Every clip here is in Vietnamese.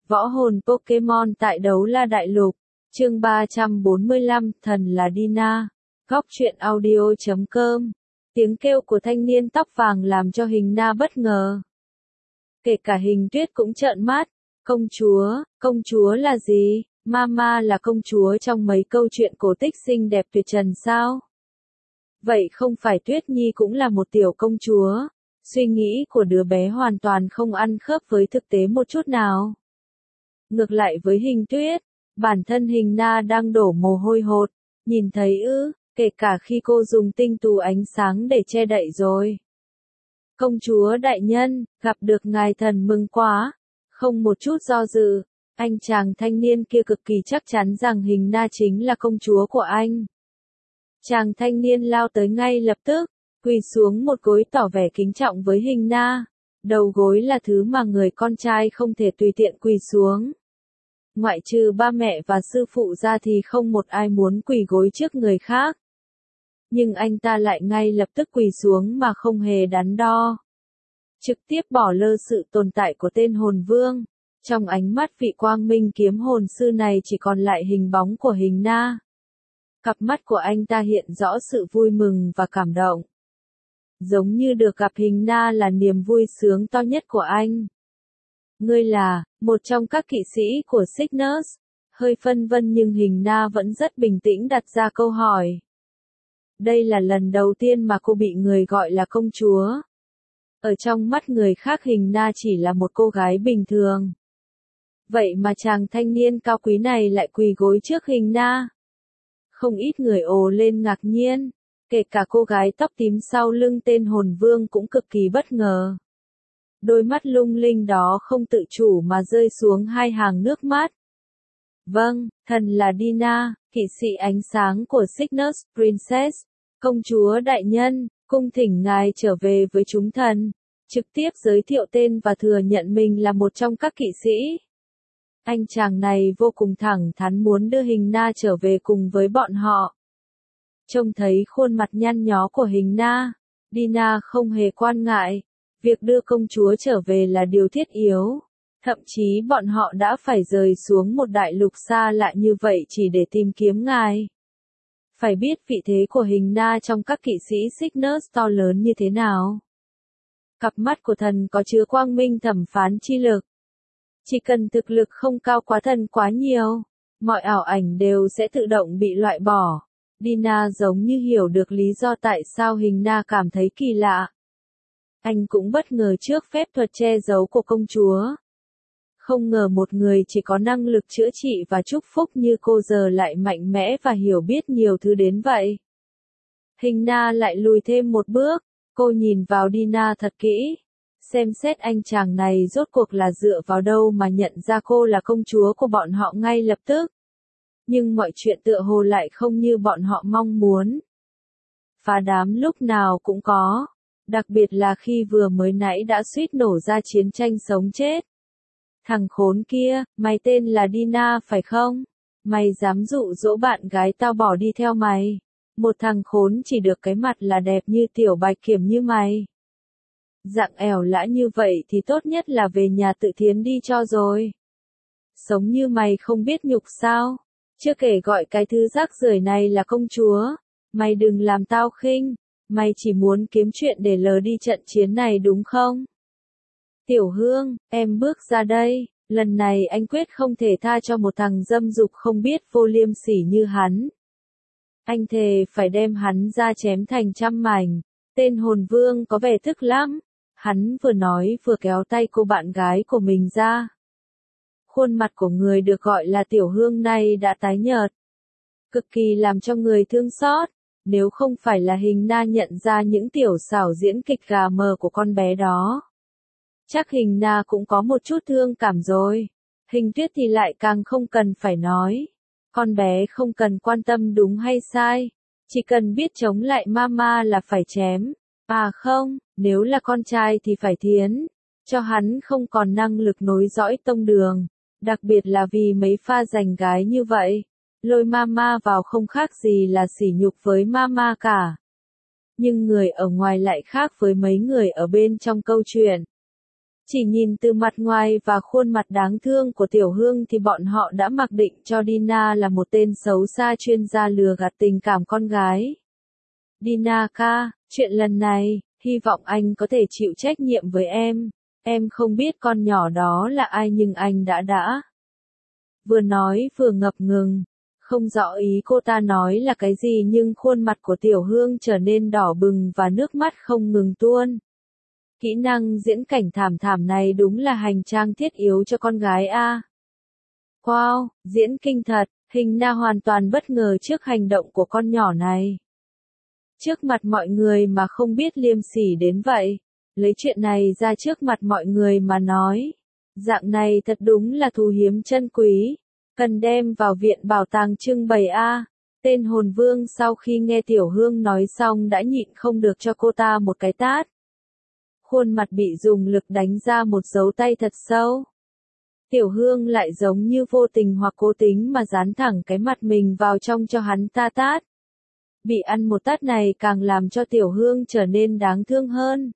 Võ hồn Pokemon tại Đấu La Đại Lục, chương 345, thần là Dina. Góc truyện audio.com. Tiếng kêu của thanh niên tóc vàng làm cho Hình Na bất ngờ. Kể cả Hình Tuyết cũng trợn mắt. Công chúa là gì? Mama là công chúa trong mấy câu chuyện cổ tích xinh đẹp tuyệt trần sao? Vậy không phải Tuyết Nhi cũng là một tiểu công chúa? Suy nghĩ của đứa bé hoàn toàn không ăn khớp với thực tế một chút nào. Ngược lại với Hình Tuyết, bản thân Hình Na đang đổ mồ hôi hột, nhìn thấy kể cả khi cô dùng tinh tú ánh sáng để che đậy rồi. Công chúa đại nhân, gặp được ngài thần mừng quá. Không một chút do dự, anh chàng thanh niên kia cực kỳ chắc chắn rằng Hình Na chính là công chúa của anh. Chàng thanh niên lao tới ngay lập tức, quỳ xuống một gối tỏ vẻ kính trọng với Hình Na. Đầu gối là thứ mà người con trai không thể tùy tiện quỳ xuống. Ngoại trừ ba mẹ và sư phụ ra thì không một ai muốn quỳ gối trước người khác. Nhưng anh ta lại ngay lập tức quỳ xuống mà không hề đắn đo. Trực tiếp bỏ lơ sự tồn tại của tên hồn vương. Trong ánh mắt vị quang minh kiếm hồn sư này chỉ còn lại hình bóng của Hình Na. Cặp mắt của anh ta hiện rõ sự vui mừng và cảm động. Giống như được gặp Hình Na là niềm vui sướng to nhất của anh. Ngươi là một trong các kỵ sĩ của Cygnus. Hơi phân vân nhưng Hình Na vẫn rất bình tĩnh đặt ra câu hỏi. Đây là lần đầu tiên mà cô bị người gọi là công chúa. Ở trong mắt người khác Hình Na chỉ là một cô gái bình thường. Vậy mà chàng thanh niên cao quý này lại quỳ gối trước Hình Na. Không ít người ồ lên ngạc nhiên, kể cả cô gái tóc tím sau lưng tên hồn vương cũng cực kỳ bất ngờ. Đôi mắt lung linh đó không tự chủ mà rơi xuống hai hàng nước mắt. Vâng, thần là Dina, kỵ sĩ ánh sáng của Cygnus Princess. Công chúa đại nhân, cung thỉnh ngài trở về với chúng thần. Trực tiếp giới thiệu tên và thừa nhận mình là một trong các kỵ sĩ. Anh chàng này vô cùng thẳng thắn muốn đưa Hình Na trở về cùng với bọn họ. Trông thấy khuôn mặt nhăn nhó của Hình Na, Dina không hề quan ngại. Việc đưa công chúa trở về là điều thiết yếu. Thậm chí bọn họ đã phải rời xuống một đại lục xa lạ như vậy chỉ để tìm kiếm ngài. Phải biết vị thế của Hình Na trong các kỵ sĩ Cygnus to lớn như thế nào. Cặp mắt của thần có chứa quang minh thẩm phán chi lực. Chỉ cần thực lực không cao quá thần quá nhiều, mọi ảo ảnh đều sẽ tự động bị loại bỏ. Dina giống như hiểu được lý do tại sao Hình Na cảm thấy kỳ lạ. Anh cũng bất ngờ trước phép thuật che giấu của công chúa. Không ngờ một người chỉ có năng lực chữa trị và chúc phúc như cô giờ lại mạnh mẽ và hiểu biết nhiều thứ đến vậy. Hình Na lại lùi thêm một bước, cô nhìn vào Dina thật kỹ. Xem xét anh chàng này rốt cuộc là dựa vào đâu mà nhận ra cô là công chúa của bọn họ ngay lập tức. Nhưng mọi chuyện tựa hồ lại không như bọn họ mong muốn. Phá đám lúc nào cũng có. Đặc biệt là khi vừa mới nãy đã suýt nổ ra chiến tranh sống chết. Thằng khốn kia, mày tên là Dina phải không? Mày dám dụ dỗ bạn gái tao bỏ đi theo mày. Một thằng khốn chỉ được cái mặt là đẹp như tiểu bạch kiểm như mày. Dạng ẻo lã như vậy thì tốt nhất là về nhà tự thiến đi cho rồi. Sống như mày không biết nhục sao? Chưa kể gọi cái thứ rác rưởi này là công chúa. Mày đừng làm tao khinh. Mày chỉ muốn kiếm chuyện để lờ đi trận chiến này đúng không? Tiểu Hương, em bước ra đây, lần này anh quyết không thể tha cho một thằng dâm dục không biết vô liêm sỉ như hắn. Anh thề phải đem hắn ra chém thành trăm mảnh. Tên hồn vương có vẻ tức lắm. Hắn vừa nói vừa kéo tay cô bạn gái của mình ra. Khuôn mặt của người được gọi là Tiểu Hương này đã tái nhợt. Cực kỳ làm cho người thương xót. Nếu không phải là Hình Na nhận ra những tiểu xảo diễn kịch gà mờ của con bé đó. Chắc Hình Na cũng có một chút thương cảm rồi. Hình Tuyết thì lại càng không cần phải nói. Con bé không cần quan tâm đúng hay sai. Chỉ cần biết chống lại mama là phải chém. À không, nếu là con trai thì phải thiến. Cho hắn không còn năng lực nối dõi tông đường. Đặc biệt là vì mấy pha giành gái như vậy. Lôi mama vào không khác gì là sỉ nhục với mama cả. Nhưng người ở ngoài lại khác với mấy người ở bên trong câu chuyện. Chỉ nhìn từ mặt ngoài và khuôn mặt đáng thương của Tiểu Hương thì bọn họ đã mặc định cho Dina là một tên xấu xa chuyên gia lừa gạt tình cảm con gái. Dina ca, chuyện lần này, hy vọng anh có thể chịu trách nhiệm với em. Em không biết con nhỏ đó là ai nhưng anh đã. Vừa nói vừa ngập ngừng. Không rõ ý cô ta nói là cái gì nhưng khuôn mặt của Tiểu Hương trở nên đỏ bừng và nước mắt không ngừng tuôn. Kỹ năng diễn cảnh thảm thảm này đúng là hành trang thiết yếu cho con gái a. Wow, diễn kinh thật, Hình Na hoàn toàn bất ngờ trước hành động của con nhỏ này. Trước mặt mọi người mà không biết liêm sỉ đến vậy, lấy chuyện này ra trước mặt mọi người mà nói. Dạng này thật đúng là thú hiếm chân quý, cần đem vào viện bảo tàng trưng bày a. Tên hồn vương sau khi nghe Tiểu Hương nói xong đã nhịn không được cho cô ta một cái tát. Khuôn mặt bị dùng lực đánh ra một dấu tay thật sâu. Tiểu Hương lại giống như vô tình hoặc cố tính mà dán thẳng cái mặt mình vào trong cho hắn ta tát. Bị ăn một tát này càng làm cho Tiểu Hương trở nên đáng thương hơn.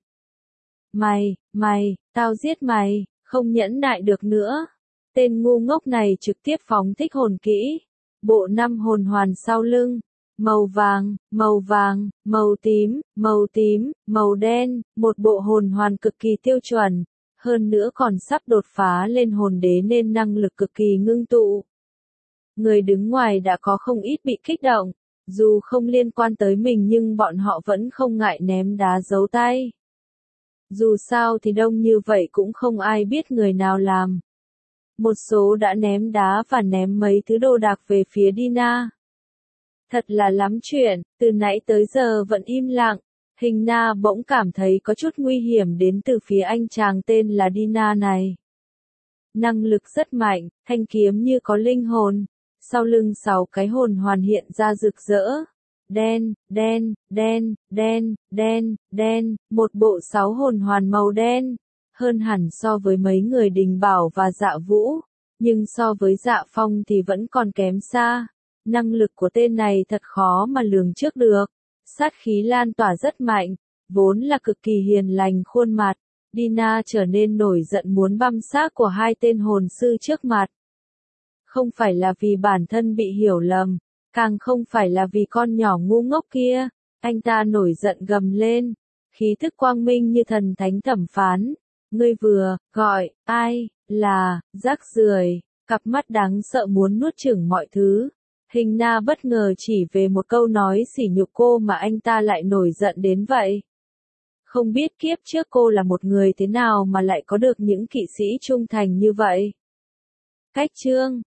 Mày, tao giết mày, không nhẫn nại được nữa. Tên ngu ngốc này trực tiếp phóng thích hồn kỹ. Bộ 5 hồn hoàn sau lưng. Màu vàng, màu tím, màu đen, một bộ hồn hoàn cực kỳ tiêu chuẩn. Hơn nữa còn sắp đột phá lên hồn đế nên năng lực cực kỳ ngưng tụ. Người đứng ngoài đã có không ít bị kích động. Dù không liên quan tới mình nhưng bọn họ vẫn không ngại ném đá giấu tay. Dù sao thì đông như vậy cũng không ai biết người nào làm. Một số đã ném đá và ném mấy thứ đồ đạc về phía Dina. Thật là lắm chuyện, từ nãy tới giờ vẫn im lặng. Hình Na bỗng cảm thấy có chút nguy hiểm đến từ phía anh chàng tên là Dina này. Năng lực rất mạnh, thanh kiếm như có linh hồn. Sau lưng 6 cái hồn hoàn hiện ra rực rỡ. Đen, một bộ 6 hồn hoàn màu đen. Hơn hẳn so với mấy người Đình Bảo và Dạ Vũ. Nhưng so với Dạ Phong thì vẫn còn kém xa. Năng lực của tên này thật khó mà lường trước được. Sát khí lan tỏa rất mạnh, vốn là cực kỳ hiền lành khuôn mặt. Dina trở nên nổi giận muốn băm xác của hai tên hồn sư trước mặt. Không phải là vì bản thân bị hiểu lầm, càng không phải là vì con nhỏ ngu ngốc kia. Anh ta nổi giận gầm lên, khí thức quang minh như thần thánh thẩm phán. Ngươi vừa gọi ai là rác rưởi, cặp mắt đáng sợ muốn nuốt chửng mọi thứ. Hình Na bất ngờ chỉ về một câu nói sỉ nhục cô mà anh ta lại nổi giận đến vậy. Không biết kiếp trước cô là một người thế nào mà lại có được những kỵ sĩ trung thành như vậy. Cách chương